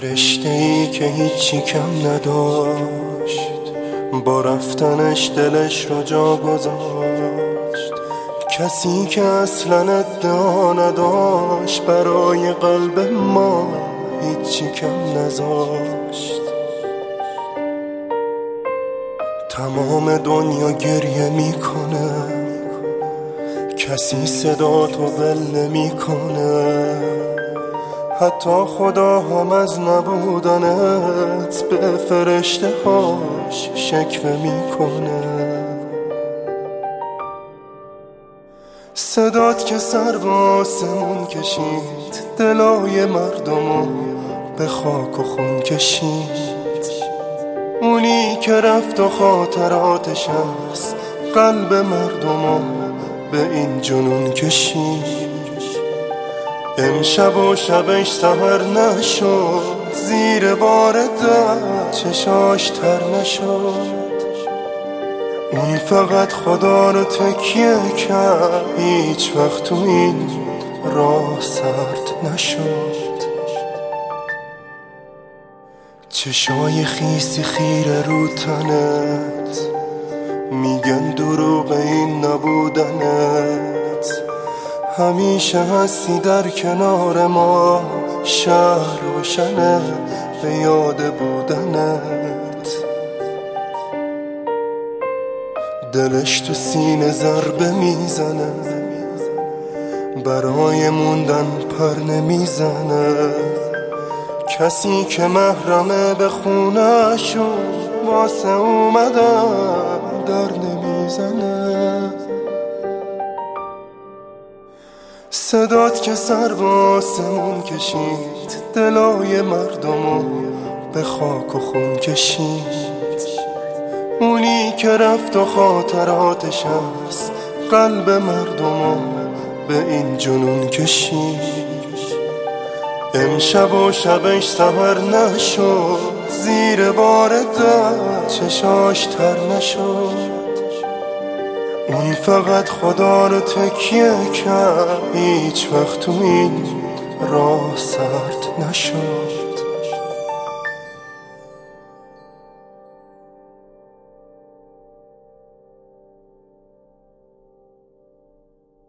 فرشته‌ای که هیچی کم نداشت، با رفتنش دلش رو جا گذاشت. کسی که اصلا ادعا نداشت، برای قلب ما هیچی کم نذاشت. تمام دنیا گریه میکنه، کسی صدا تو ول نمیکنه. حتی خدا هم از نبودنت به فرشته هاش شکوه میکنه. صدات که سر به آسمون کشید، دلای مردمو به خاک و خون کشید. اونی که رفت و خاطراتش هست، قلب مردمو به این جنون کشید. امشب و شبش سحر نشد، زیر بار درد چشاش تر نشد. اون فقط خدا رو تکیه کرد، هیچ وقت تو این راه سرد نشد. چشای خیسی خیره رو تنت، میگن دروغ این نبودنت. همیشه هستی در کنار ما، شهر روشنه به یاد بودنت. دلش تو سینه ضربه میزنه، برای موندن پر نمیزنه. کسی که محرمه به خونه‌شون، واسه اومدن در نمیزنه. صدات که سر به آسمون کشید، دلای مردمو به خاک و خون کشید. اونی که رفت و خاطراتش هست، قلب مردمو به این جنون کشید. امشب و شبش سحر نشد، زیر بار درد چشاش تر نشد. اون فقط خدا رو تکیه کرد، هیچ وقت تو این راه سرد نشد.